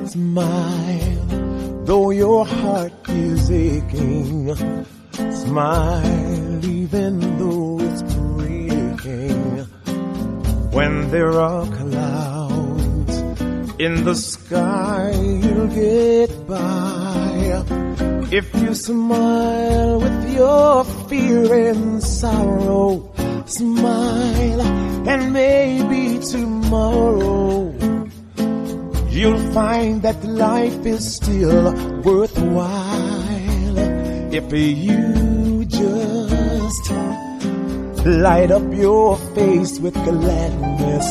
Smile, though your heart is aching. Smile, even though it's breaking. When there are clouds in the sky, you'll get by. If you smile with your fear and sorrow, smile, and maybe tomorrow you'll find that life is still worthwhile. If you just light up your face with gladness,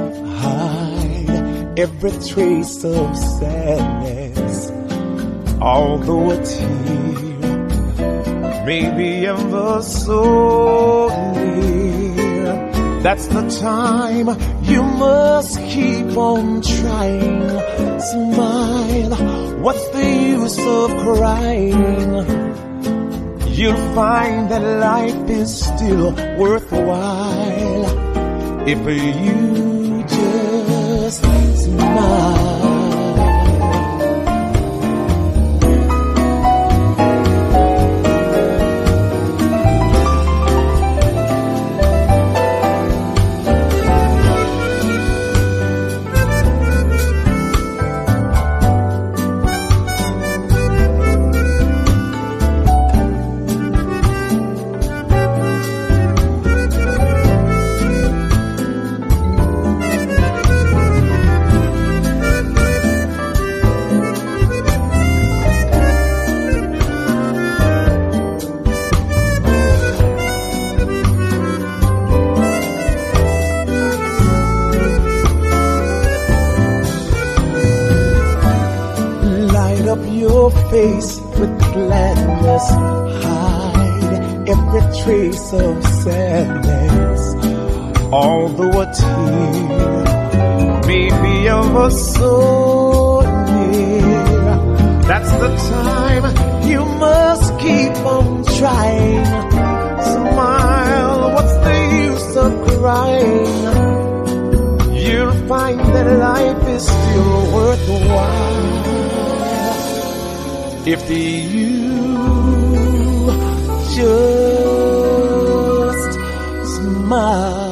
hide every trace of sadness. Although a tear may be ever so near, that's the time you must keep on trying. Smile, what's the use of crying? You'll find that life is still worthwhile if you just smile. Your face with gladness, hide every trace of sadness. Although a tear may be ever so near, that's the time you must keep on trying. Smile, what's the use of crying? You'll find that life is still worthwhile if you just smile.